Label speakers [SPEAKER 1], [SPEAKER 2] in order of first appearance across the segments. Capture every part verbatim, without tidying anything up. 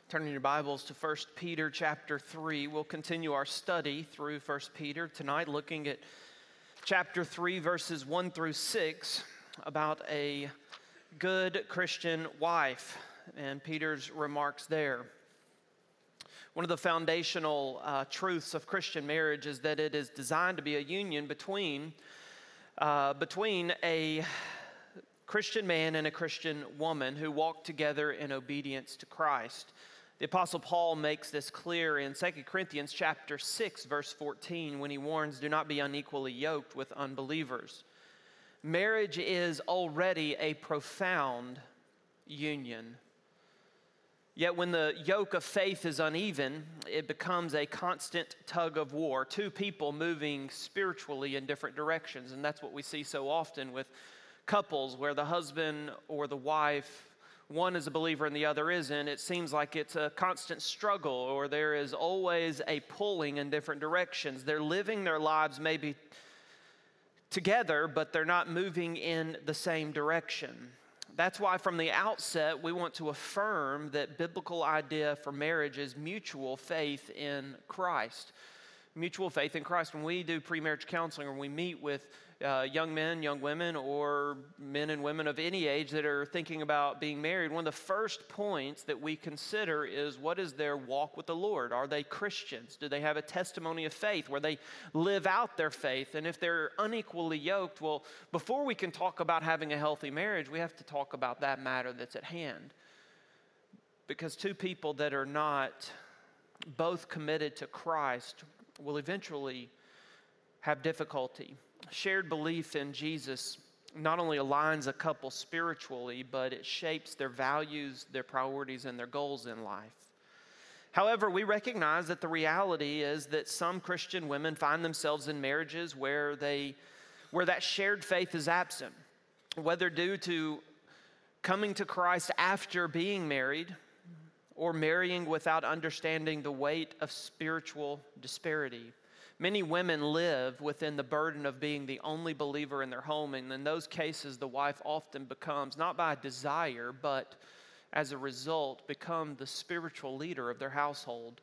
[SPEAKER 1] Turning your Bibles to First Peter chapter three, we'll continue our study through First Peter tonight, looking at chapter three, verses one through six, about a good Christian wife, and Peter's remarks there. One of the foundational uh, truths of Christian marriage is that it is designed to be a union between, uh, between a Christian man and a Christian woman who walk together in obedience to Christ. The Apostle Paul makes this clear in Second Corinthians chapter six, verse fourteen, when he warns, "Do not be unequally yoked with unbelievers." Marriage is already a profound union. Yet when the yoke of faith is uneven, it becomes a constant tug of war, two people moving spiritually in different directions. And that's what we see so often with couples where the husband or the wife, one is a believer and the other isn't. It seems like it's a constant struggle, or there is always a pulling in different directions. They're living their lives maybe together, but they're not moving in the same direction. That's why from the outset, we want to affirm that biblical idea for marriage is mutual faith in Christ. Mutual faith in Christ. When we do pre-marriage counseling, or we meet with uh, young men, young women, or men and women of any age that are thinking about being married, one of the first points that we consider is, what is their walk with the Lord? Are they Christians? Do they have a testimony of faith where they live out their faith? And if they're unequally yoked, well, before we can talk about having a healthy marriage, we have to talk about that matter that's at hand. Because two people that are not both committed to Christ will eventually have difficulty. Shared belief in Jesus not only aligns a couple spiritually, but it shapes their values, their priorities, and their goals in life. However, we recognize that the reality is that some Christian women find themselves in marriages where they, where that shared faith is absent, whether due to coming to Christ after being married, or marrying without understanding the weight of spiritual disparity. Many women live within the burden of being the only believer in their home, and in those cases, the wife often becomes, not by desire, but as a result, become the spiritual leader of their household.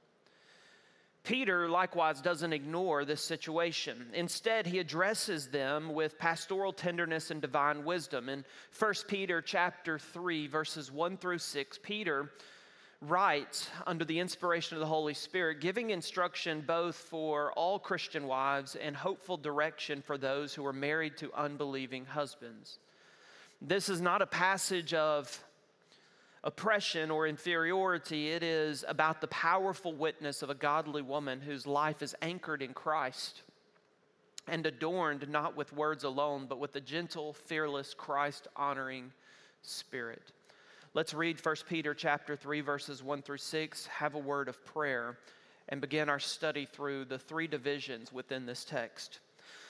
[SPEAKER 1] Peter, likewise, doesn't ignore this situation. Instead, he addresses them with pastoral tenderness and divine wisdom. In First Peter chapter three, verses one through six, Peter writes under the inspiration of the Holy Spirit, giving instruction both for all Christian wives and hopeful direction for those who are married to unbelieving husbands. This is not a passage of oppression or inferiority. It is about the powerful witness of a godly woman whose life is anchored in Christ and adorned not with words alone, but with a gentle, fearless, Christ-honoring spirit. Let's read First Peter chapter three, verses one through six, have a word of prayer, and begin our study through the three divisions within this text.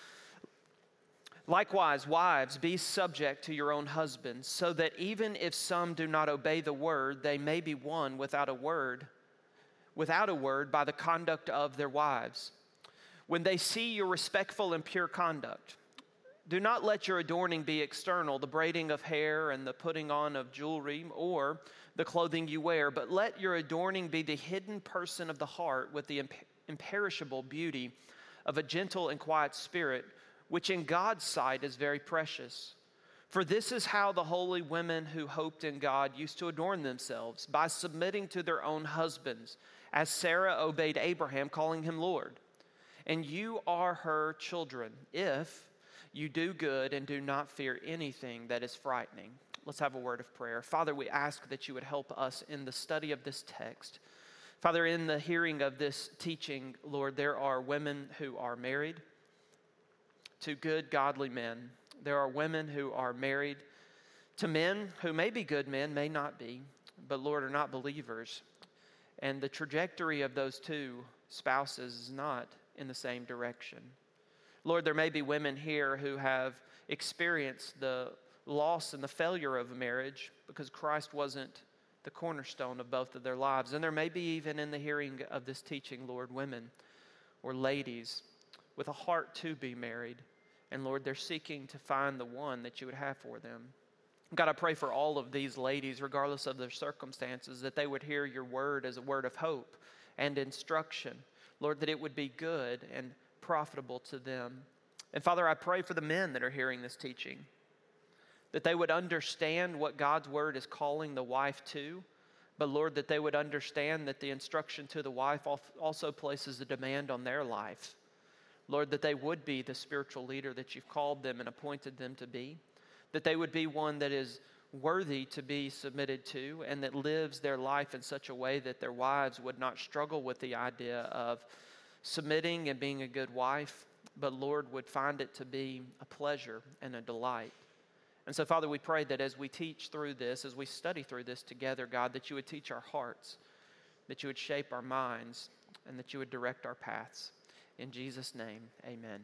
[SPEAKER 1] Likewise, wives, be subject to your own husbands, so that even if some do not obey the word, they may be won without a word, without a word by the conduct of their wives, when they see your respectful and pure conduct. Do not let your adorning be external, the braiding of hair and the putting on of jewelry, or the clothing you wear, but let your adorning be the hidden person of the heart with the imp- imperishable beauty of a gentle and quiet spirit, which in God's sight is very precious. For this is how the holy women who hoped in God used to adorn themselves, by submitting to their own husbands, as Sarah obeyed Abraham, calling him Lord. And you are her children, if you do good and do not fear anything that is frightening. Let's have a word of prayer. Father, we ask that you would help us in the study of this text. Father, in the hearing of this teaching, Lord, there are women who are married to good, godly men. There are women who are married to men who may be good men, may not be, but Lord, are not believers. And the trajectory of those two spouses is not in the same direction. Lord, there may be women here who have experienced the loss and the failure of a marriage because Christ wasn't the cornerstone of both of their lives. And there may be even in the hearing of this teaching, Lord, women or ladies with a heart to be married. And Lord, they're seeking to find the one that you would have for them. God, I pray for all of these ladies, regardless of their circumstances, that they would hear your word as a word of hope and instruction. Lord, that it would be good and profitable to them. And Father, I pray for the men that are hearing this teaching, that they would understand what God's word is calling the wife to, but Lord, that they would understand that the instruction to the wife also places a demand on their life. Lord, that they would be the spiritual leader that you've called them and appointed them to be, that they would be one that is worthy to be submitted to and that lives their life in such a way that their wives would not struggle with the idea of submitting and being a good wife, but Lord, would find it to be a pleasure and a delight. And so, Father, we pray that as we teach through this, as we study through this together, God, that you would teach our hearts, that you would shape our minds, and that you would direct our paths. In Jesus' name, amen.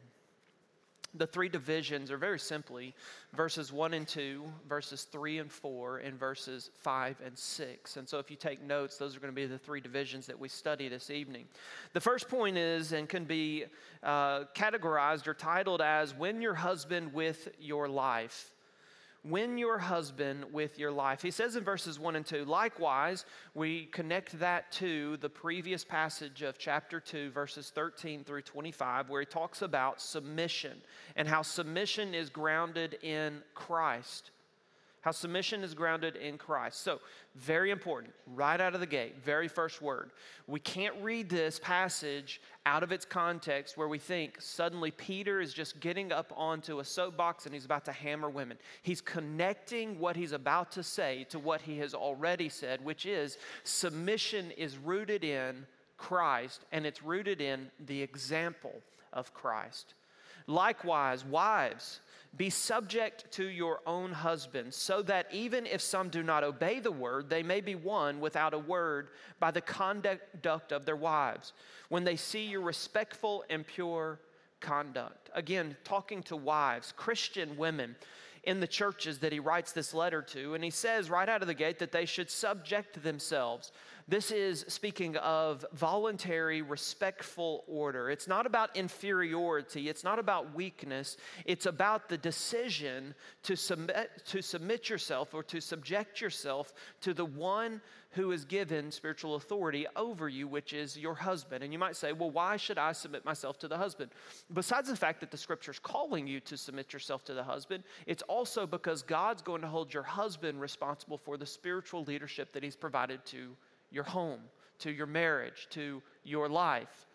[SPEAKER 1] The three divisions are very simply verses one and two, verses three and four, and verses five and six. And so if you take notes, those are going to be the three divisions that we study this evening. The first point is, and can be uh, categorized or titled as, win your husband with your life. Win your husband with your life. He says in verses one and two, likewise, we connect that to the previous passage of chapter two, verses thirteen through twenty-five, where he talks about submission and how submission is grounded in Christ. How submission is grounded in Christ. So, very important, right out of the gate, very first word. We can't read this passage out of its context where we think suddenly Peter is just getting up onto a soapbox and he's about to hammer women. He's connecting what he's about to say to what he has already said, which is submission is rooted in Christ and it's rooted in the example of Christ. Likewise, wives, be subject to your own husbands, so that even if some do not obey the word, they may be won without a word by the conduct of their wives, when they see your respectful and pure conduct. Again, talking to wives, Christian women in the churches that he writes this letter to, and he says right out of the gate that they should subject themselves. This is speaking of voluntary, respectful order. It's not about inferiority. It's not about weakness. It's about the decision to submit, to submit yourself or to subject yourself to the one who is given spiritual authority over you, which is your husband. And you might say, well, why should I submit myself to the husband? Besides the fact that the scripture's calling you to submit yourself to the husband, it's also because God's going to hold your husband responsible for the spiritual leadership that he's provided to your home, to your marriage, to your life.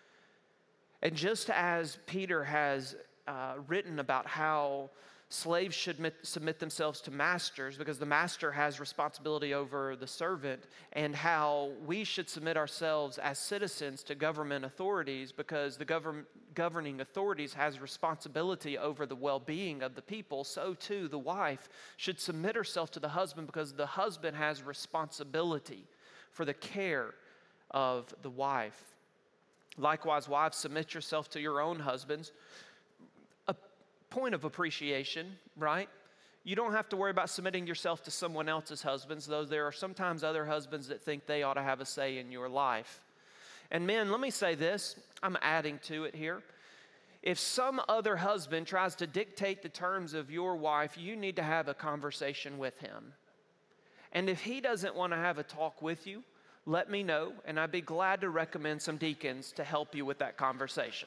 [SPEAKER 1] And just as Peter has uh, written about how slaves should mit, submit themselves to masters because the master has responsibility over the servant, and how we should submit ourselves as citizens to government authorities because the govern, governing authorities has responsibility over the well-being of the people, so too the wife should submit herself to the husband because the husband has responsibility for the care of the wife. Likewise, wives, submit yourself to your own husbands. A point of appreciation, right? You don't have to worry about submitting yourself to someone else's husbands, though there are sometimes other husbands that think they ought to have a say in your life. And men, let me say this, I'm adding to it here. If some other husband tries to dictate the terms of your wife, you need to have a conversation with him. And if he doesn't want to have a talk with you, let me know, and I'd be glad to recommend some deacons to help you with that conversation.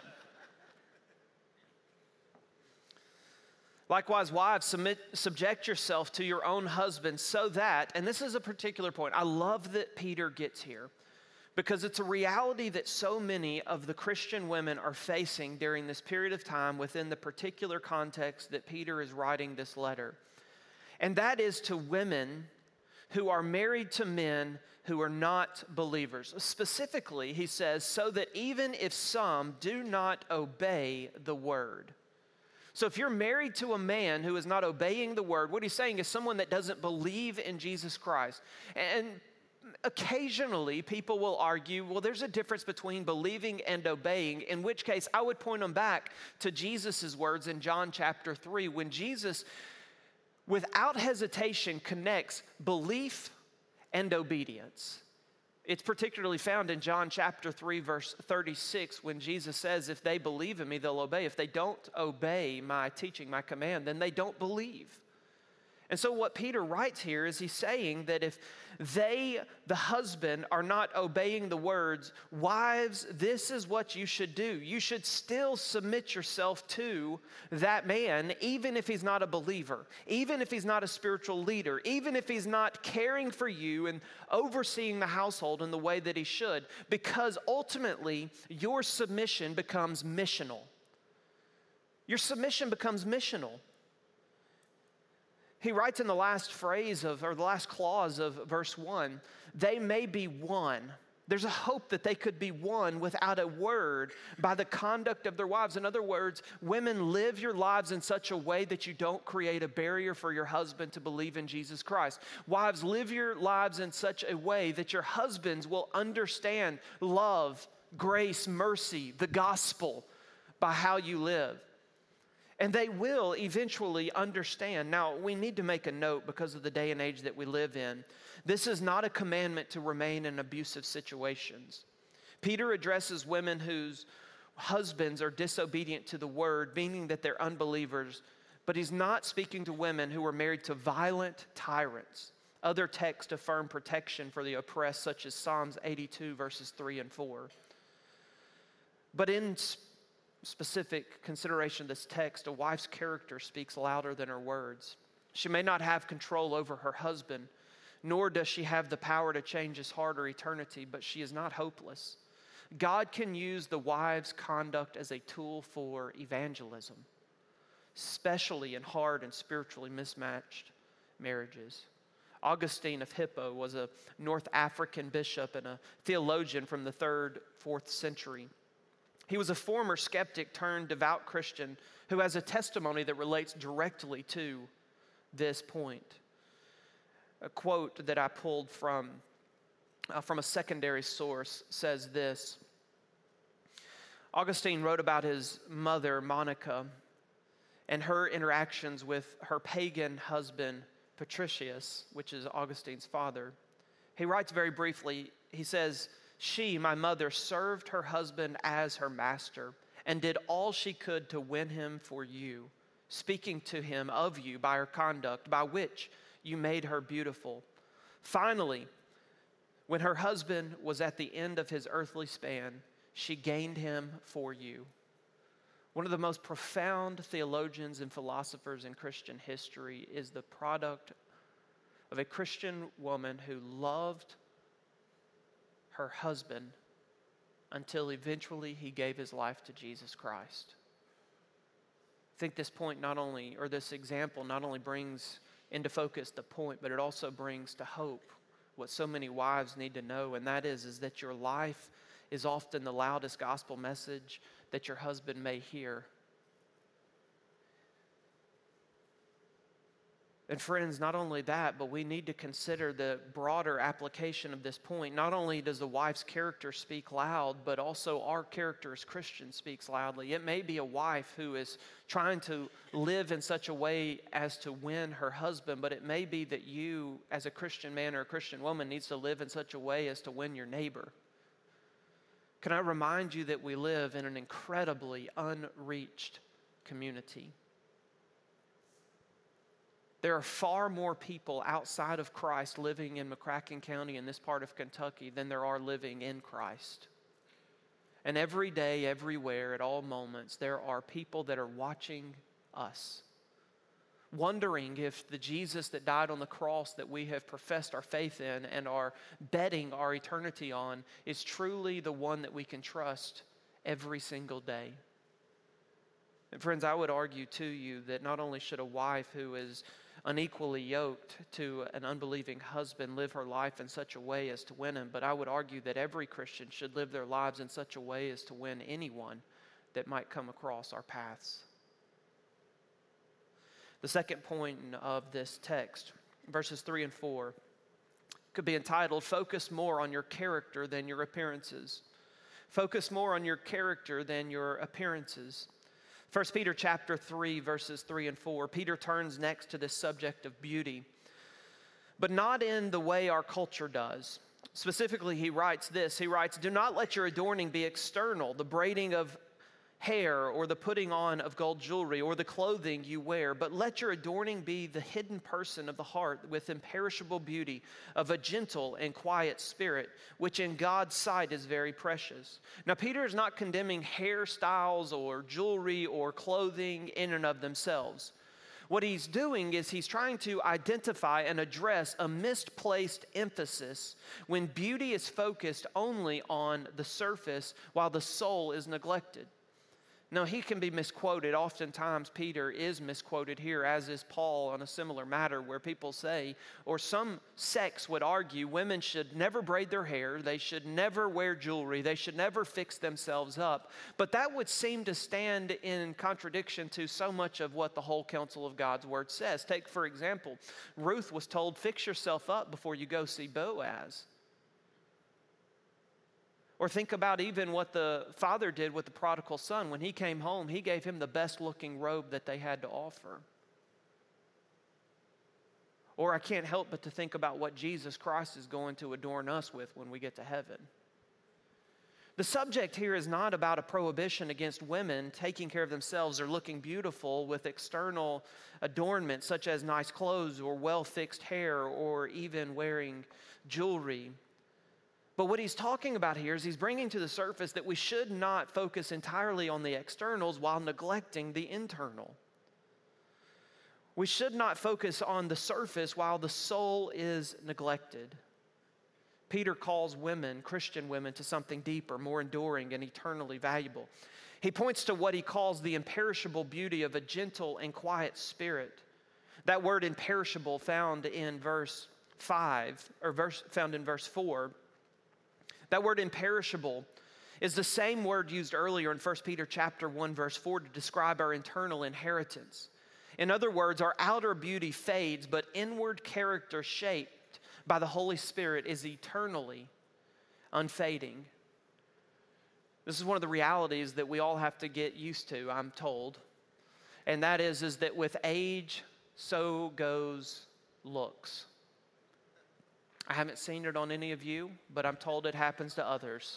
[SPEAKER 1] Likewise, wives, submit, subject yourself to your own husband so that, and this is a particular point, I love that Peter gets here, because it's a reality that so many of the Christian women are facing during this period of time within the particular context that Peter is writing this letter. And that is to women who are married to men who are not believers. Specifically, he says, so that even if some do not obey the word. So if you're married to a man who is not obeying the word, what he's saying is someone that doesn't believe in Jesus Christ. And occasionally people will argue, well, there's a difference between believing and obeying, in which case I would point them back to Jesus' words in John chapter three, when Jesus without hesitation connects belief and obedience. It's particularly found in John chapter three, verse thirty-six, when Jesus says, if they believe in me, they'll obey. If they don't obey my teaching, my command, then they don't believe. And so what Peter writes here is he's saying that if they, the husband, are not obeying the words, wives, this is what you should do. You should still submit yourself to that man, even if he's not a believer, even if he's not a spiritual leader, even if he's not caring for you and overseeing the household in the way that he should, because ultimately your submission becomes missional. Your submission becomes missional. He writes in the last phrase of, or the last clause of verse one, they may be won. There's a hope that they could be won without a word by the conduct of their wives. In other words, women, live your lives in such a way that you don't create a barrier for your husband to believe in Jesus Christ. Wives, live your lives in such a way that your husbands will understand love, grace, mercy, the gospel by how you live. And they will eventually understand. Now, we need to make a note because of the day and age that we live in. This is not a commandment to remain in abusive situations. Peter addresses women whose husbands are disobedient to the word, meaning that they're unbelievers. But he's not speaking to women who are married to violent tyrants. Other texts affirm protection for the oppressed, such as Psalms eighty-two, verses three and four. But in specific consideration of this text, a wife's character speaks louder than her words. She may not have control over her husband, nor does she have the power to change his heart or eternity, but she is not hopeless. God can use the wife's conduct as a tool for evangelism, especially in hard and spiritually mismatched marriages. Augustine of Hippo was a North African bishop and a theologian from the third, fourth century. He was a former skeptic turned devout Christian who has a testimony that relates directly to this point. A quote that I pulled from, uh, from a secondary source says this. Augustine wrote about his mother, Monica, and her interactions with her pagan husband, Patricius, which is Augustine's father. He writes very briefly, he says, "She, my mother, served her husband as her master and did all she could to win him for you, speaking to him of you by her conduct, by which you made her beautiful. Finally, when her husband was at the end of his earthly span, she gained him for you." One of the most profound theologians and philosophers in Christian history is the product of a Christian woman who loved her husband until eventually he gave his life to Jesus Christ. I think this point not only, or this example not only brings into focus the point, but it also brings to hope what so many wives need to know, and that is, is that your life is often the loudest gospel message that your husband may hear. And friends, not only that, but we need to consider the broader application of this point. Not only does the wife's character speak loud, but also our character as Christians speaks loudly. It may be a wife who is trying to live in such a way as to win her husband, but it may be that you, as a Christian man or a Christian woman, needs to live in such a way as to win your neighbor. Can I remind you that we live in an incredibly unreached community? There are far more people outside of Christ living in McCracken County in this part of Kentucky than there are living in Christ. And every day, everywhere, at all moments, there are people that are watching us, wondering if the Jesus that died on the cross that we have professed our faith in and are betting our eternity on is truly the one that we can trust every single day. And friends, I would argue to you that not only should a wife who is unequally yoked to an unbelieving husband live her life in such a way as to win him, but I would argue that every Christian should live their lives in such a way as to win anyone that might come across our paths. The second point of this text, verses three and four, could be entitled, "Focus more on your character than your appearances." Focus more on your character than your appearances. First Peter chapter three, verses three and four, Peter turns next to this subject of beauty, but not in the way our culture does. Specifically, he writes this. He writes, "Do not let your adorning be external, the braiding of hair or the putting on of gold jewelry or the clothing you wear, but let your adorning be the hidden person of the heart with imperishable beauty of a gentle and quiet spirit, which in God's sight is very precious. Now, Peter is not condemning hairstyles or jewelry or clothing in and of themselves. What he's doing is he's trying to identify and address a misplaced emphasis when beauty is focused only on the surface while the soul is neglected. Now, he can be misquoted. Oftentimes, Peter is misquoted here, as is Paul on a similar matter, where people say, or some sects would argue, women should never braid their hair, they should never wear jewelry, they should never fix themselves up. But that would seem to stand in contradiction to so much of what the whole counsel of God's word says. Take, for example, Ruth was told, fix yourself up before you go see Boaz. Or think about even what the father did with the prodigal son. When he came home, he gave him the best looking robe that they had to offer. Or I can't help but to think about what Jesus Christ is going to adorn us with when we get to heaven. The subject here is not about a prohibition against women taking care of themselves or looking beautiful with external adornment such as nice clothes or well-fixed hair or even wearing jewelry. But what he's talking about here is he's bringing to the surface that we should not focus entirely on the externals while neglecting the internal. We should not focus on the surface while the soul is neglected. Peter calls women, Christian women, to something deeper, more enduring, and eternally valuable. He points to what he calls the imperishable beauty of a gentle and quiet spirit. That word imperishable found in verse five, or verse found in verse four. That word imperishable is the same word used earlier in First Peter chapter one, verse four to describe our internal inheritance. In other words, our outer beauty fades, but inward character shaped by the Holy Spirit is eternally unfading. This is one of the realities that we all have to get used to, I'm told. And that is, is that with age, so goes looks. I haven't seen it on any of you, but I'm told it happens to others.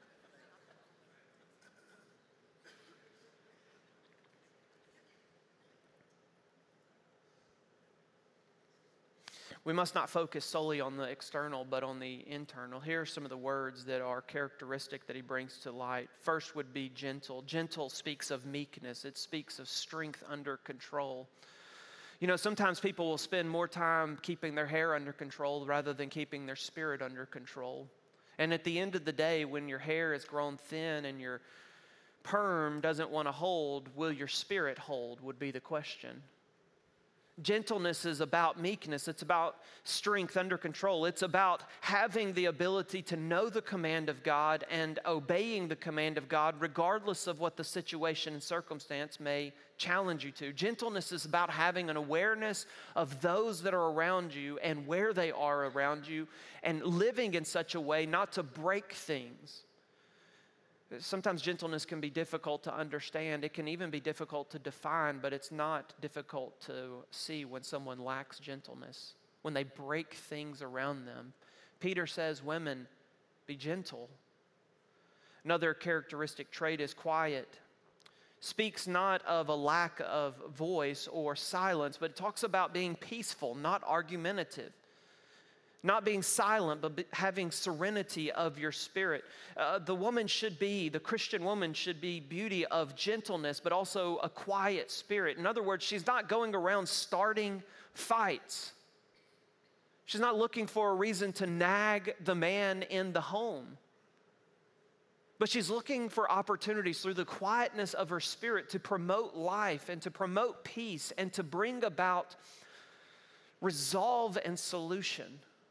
[SPEAKER 1] We must not focus solely on the external, but on the internal. Here are some of the words that are characteristic that he brings to light. First would be gentle. Gentle speaks of meekness. It speaks of strength under control. You know, sometimes people will spend more time keeping their hair under control rather than keeping their spirit under control. And at the end of the day, when your hair has grown thin and your perm doesn't want to hold, will your spirit hold, would be the question. Gentleness is about meekness. It's about strength under control. It's about having the ability to know the command of God and obeying the command of God regardless of what the situation and circumstance may challenge you to. Gentleness is about having an awareness of those that are around you and where they are around you and living in such a way not to break things. Sometimes gentleness can be difficult to understand. It can even be difficult to define, but it's not difficult to see when someone lacks gentleness, when they break things around them. Peter says, women, be gentle. Another characteristic trait is quiet. Speaks not of a lack of voice or silence, but it talks about being peaceful, not argumentative. Not being silent, but having serenity of your spirit. Uh, the woman should be, the Christian woman should be beauty of gentleness, but also a quiet spirit. In other words, she's not going around starting fights. She's not looking for a reason to nag the man in the home. But she's looking for opportunities through the quietness of her spirit to promote life and to promote peace and to bring about resolve and solution.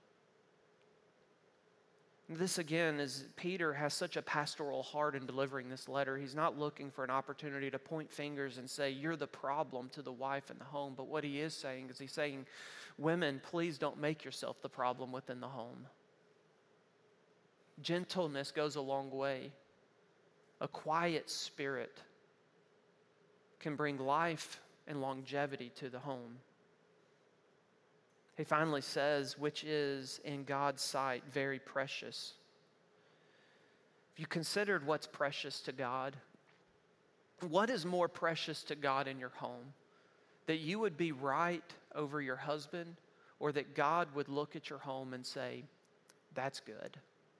[SPEAKER 1] This again is Peter has such a pastoral heart in delivering this letter. He's not looking for an opportunity to point fingers and say, you're the problem to the wife in the home. But what he is saying is he's saying, women, please don't make yourself the problem within the home. Gentleness goes a long way. A quiet spirit can bring life and longevity to the home. He finally says, which is in God's sight very precious. Have you considered what's precious to God? What is more precious to God in your home? That you would be right over your husband, or that God would look at your home and say, that's good?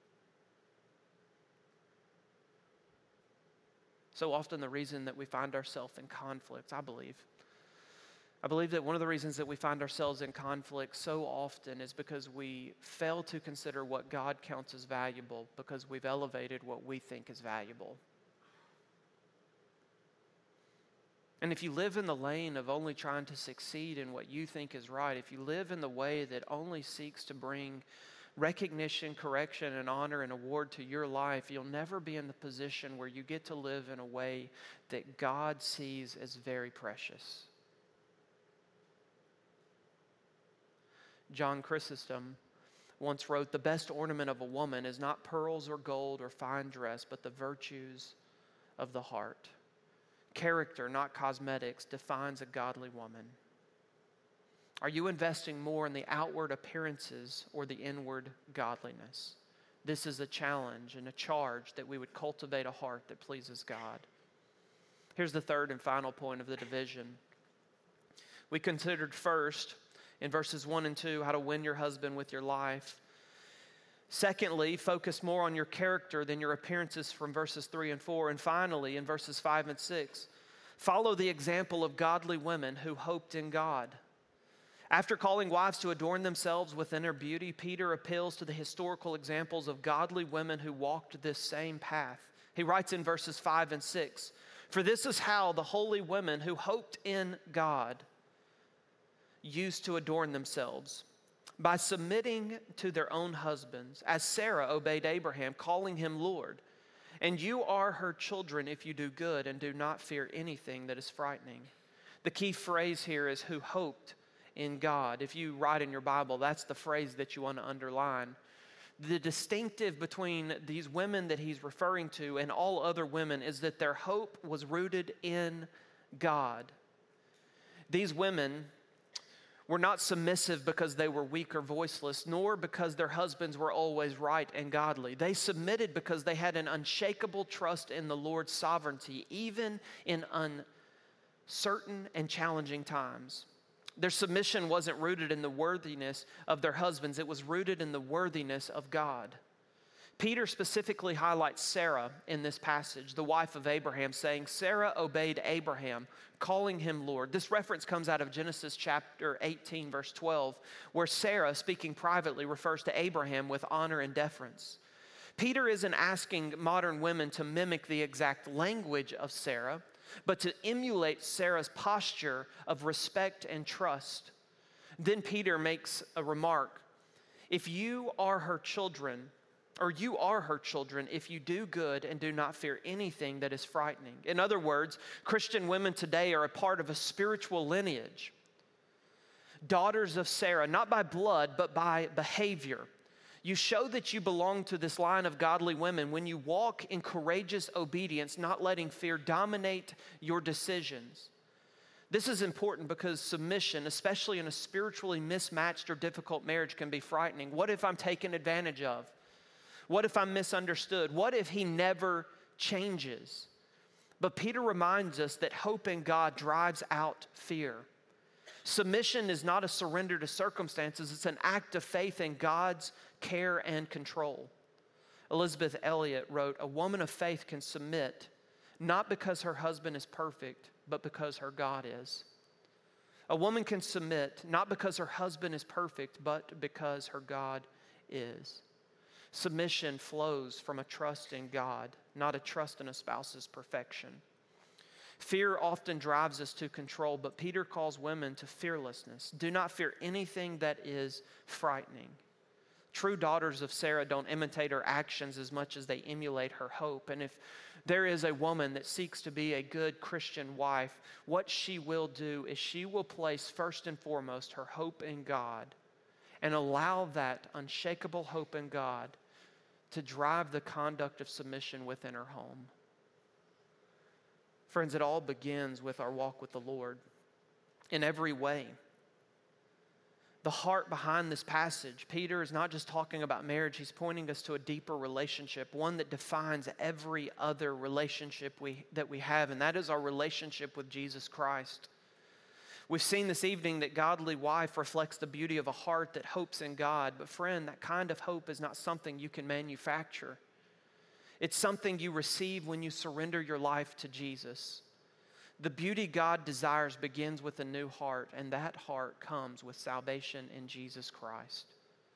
[SPEAKER 1] So often the reason that we find ourselves in conflict, I believe, I believe that one of the reasons that we find ourselves in conflict so often is because we fail to consider what God counts as valuable because we've elevated what we think is valuable. And if you live in the lane of only trying to succeed in what you think is right, if you live in the way that only seeks to bring recognition, correction, and honor and award to your life, you'll never be in the position where you get to live in a way that God sees as very precious. John Chrysostom once wrote, "The best ornament of a woman is not pearls or gold or fine dress, but the virtues of the heart. Character, not cosmetics, defines a godly woman." Are you investing more in the outward appearances or the inward godliness? This is a challenge and a charge that we would cultivate a heart that pleases God. Here's the third and final point of the division. We considered first, in verses one and two, how to win your husband with your life. Secondly, focus more on your character than your appearances from verses three and four. And finally, in verses five and six, follow the example of godly women who hoped in God. After calling wives to adorn themselves with inner beauty, Peter appeals to the historical examples of godly women who walked this same path. He writes in verses five and six, "For this is how the holy women who hoped in God used to adorn themselves, by submitting to their own husbands, as Sarah obeyed Abraham, calling him Lord. And you are her children if you do good and do not fear anything that is frightening." The key phrase here is who hoped in God. If you write in your Bible, that's the phrase that you want to underline. The distinctive between these women that he's referring to and all other women is that their hope was rooted in God. These women were not submissive because they were weak or voiceless, nor because their husbands were always right and godly. They submitted because they had an unshakable trust in the Lord's sovereignty, even in uncertain and challenging times. Their submission wasn't rooted in the worthiness of their husbands. It was rooted in the worthiness of God. Peter specifically highlights Sarah in this passage, the wife of Abraham, saying, Sarah obeyed Abraham, calling him Lord. This reference comes out of Genesis chapter eighteen, verse twelve, where Sarah, speaking privately, refers to Abraham with honor and deference. Peter isn't asking modern women to mimic the exact language of Sarah, but to emulate Sarah's posture of respect and trust. Then Peter makes a remark. If you are her children, or you are her children if you do good and do not fear anything that is frightening. In other words, Christian women today are a part of a spiritual lineage. Daughters of Sarah, not by blood, but by behavior. You show that you belong to this line of godly women when you walk in courageous obedience, not letting fear dominate your decisions. This is important because submission, especially in a spiritually mismatched or difficult marriage, can be frightening. What if I'm taken advantage of? What if I'm misunderstood? What if he never changes? But Peter reminds us that hope in God drives out fear. Submission is not a surrender to circumstances. It's an act of faith in God's care and control. Elizabeth Elliot wrote, "A woman of faith can submit not because her husband is perfect, but because her God is." A woman can submit not because her husband is perfect, but because her God is. Submission flows from a trust in God, not a trust in a spouse's perfection. Fear often drives us to control, but Peter calls women to fearlessness. Do not fear anything that is frightening. True daughters of Sarah don't imitate her actions as much as they emulate her hope. And if there is a woman that seeks to be a good Christian wife, what she will do is she will place first and foremost her hope in God and allow that unshakable hope in God to drive the conduct of submission within her home. Friends, it all begins with our walk with the Lord in every way. the heart behind this passage. Peter is not just talking about marriage, he's pointing us to a deeper relationship, one that defines every other relationship we, that we have, and that is our relationship with Jesus Christ. We've seen this evening that godly wife reflects the beauty of a heart that hopes in God, but friend, that kind of hope is not something you can manufacture. It's something you receive when you surrender your life to Jesus. The beauty God desires begins with a new heart, and that heart comes with salvation in Jesus Christ.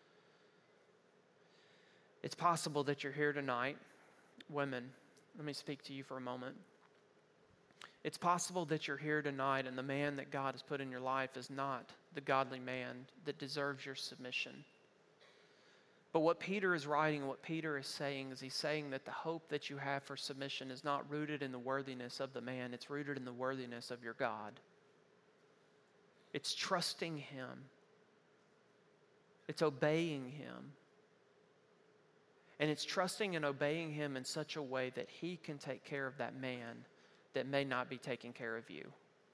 [SPEAKER 1] It's possible that you're here tonight. Women, let me speak to you for a moment. It's possible that you're here tonight and the man that God has put in your life is not the godly man that deserves your submission. But what Peter is writing, what Peter is saying, is he's saying that the hope that you have for submission is not rooted in the worthiness of the man. It's rooted in the worthiness of your God. It's trusting Him. It's obeying Him. And it's trusting and obeying Him in such a way that He can take care of that man that may not be taking care of you.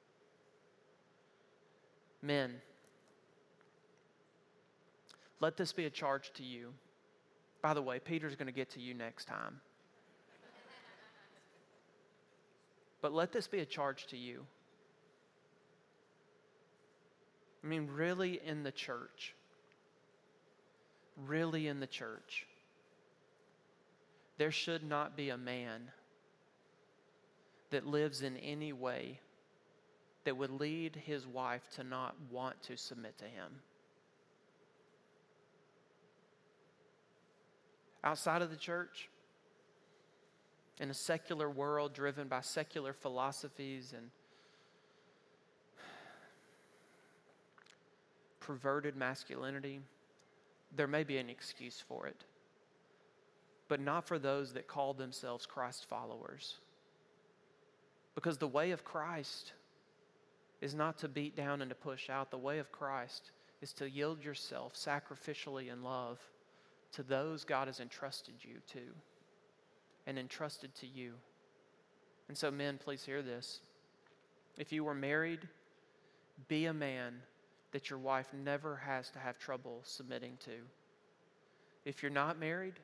[SPEAKER 1] Men, let this be a charge to you. By the way, Peter's going to get to you next time. But let this be a charge to you. I mean, really in the church. Really in the church. There should not be a man that lives in any way that would lead his wife to not want to submit to him. Outside of the church, in a secular world driven by secular philosophies and perverted masculinity, there may be an excuse for it, but not for those that call themselves Christ followers. Because the way of Christ is not to beat down and to push out. The way of Christ is to yield yourself sacrificially in love to those God has entrusted you to and entrusted to you. And so men, please hear this. If you were married, be a man that your wife never has to have trouble submitting to. If you're not married,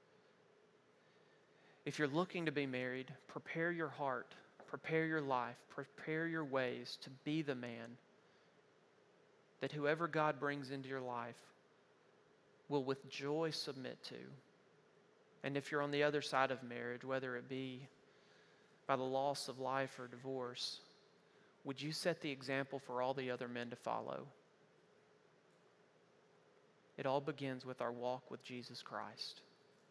[SPEAKER 1] if you're looking to be married, prepare your heart, prepare your life, prepare your ways to be the man that whoever God brings into your life will with joy submit to. And if you're on the other side of marriage, whether it be by the loss of life or divorce, would you set the example for all the other men to follow? It all begins with our walk with Jesus Christ.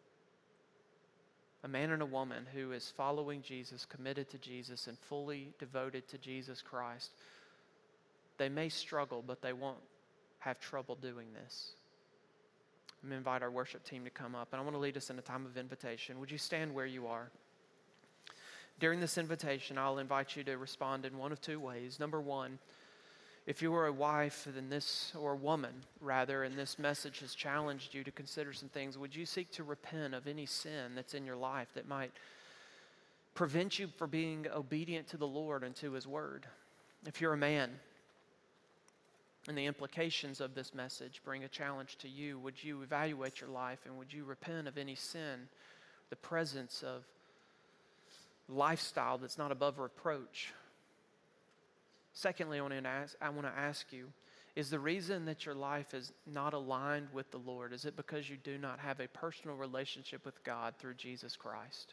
[SPEAKER 1] A man and a woman who is following Jesus, committed to Jesus, and fully devoted to Jesus Christ, they may struggle, but they won't have trouble doing this. I'm going to invite our worship team to come up, and I want to lead us in a time of invitation. Would you stand where you are? During this invitation, I'll invite you to respond in one of two ways. Number one, if you are a wife in this, or a woman rather, and this message has challenged you to consider some things, would you seek to repent of any sin that's in your life that might prevent you from being obedient to the Lord and to His Word? If you're a man, and the implications of this message bring a challenge to you, would you evaluate your life and would you repent of any sin, the presence of lifestyle that's not above reproach? Secondly, I want to ask, I want to ask you, is the reason that your life is not aligned with the Lord, is it because you do not have a personal relationship with God through Jesus Christ?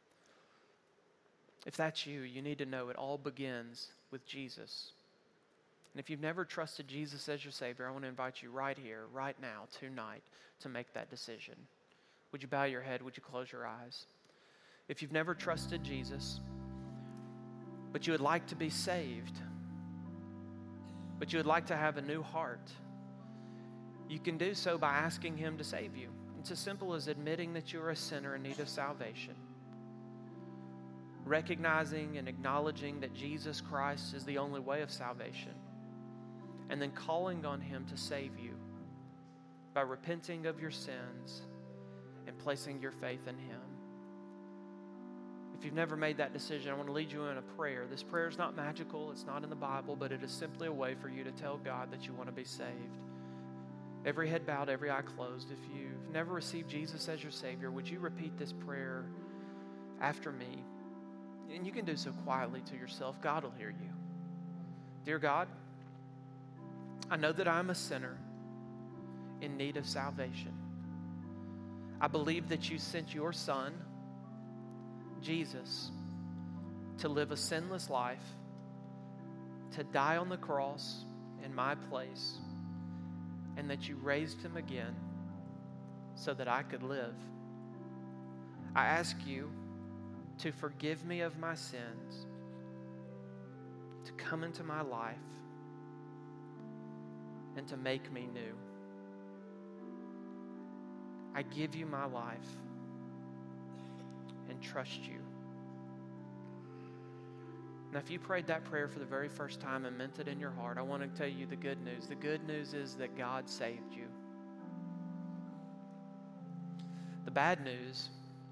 [SPEAKER 1] If that's you, you need to know it all begins with Jesus. And if you've never trusted Jesus as your Savior, I want to invite you right here, right now, tonight, to make that decision. Would you bow your head? Would you close your eyes? If you've never trusted Jesus, but you would like to be saved, but you would like to have a new heart, you can do so by asking Him to save you. It's as simple as admitting that you're a sinner in need of salvation, recognizing and acknowledging that Jesus Christ is the only way of salvation, and then calling on Him to save you by repenting of your sins and placing your faith in Him. If you've never made that decision, I want to lead you in a prayer. This prayer is not magical, it's not in the Bible, but it is simply a way for you to tell God that you want to be saved. Every head bowed, every eye closed. If you've never received Jesus as your Savior, would you repeat this prayer after me? And you can do so quietly to yourself. God will hear you. Dear God, I know that I'm a sinner in need of salvation. I believe that you sent your Son, Jesus, to live a sinless life, to die on the cross in my place, and that you raised him again so that I could live. I ask you to forgive me of my sins, to come into my life, and to make me new. I give you my life and trust you. Now, if you prayed that prayer for the very first time and meant it in your heart, I want to tell you the good news. The good news is that God saved you. The bad news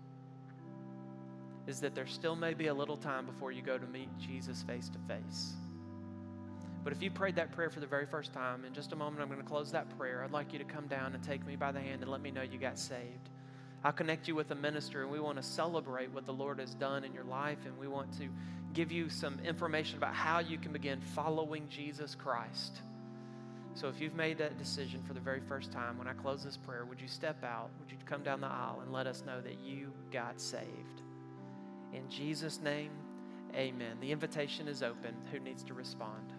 [SPEAKER 1] is that there still may be a little time before you go to meet Jesus face to face. But if you prayed that prayer for the very first time, in just a moment I'm going to close that prayer. I'd like you to come down and take me by the hand and let me know you got saved. I'll connect you with a minister, and we want to celebrate what the Lord has done in your life, and we want to give you some information about how you can begin following Jesus Christ. So if you've made that decision for the very first time, when I close this prayer, would you step out? Would you come down the aisle and let us know that you got saved? In Jesus' name, amen. The invitation is open. Who needs to respond?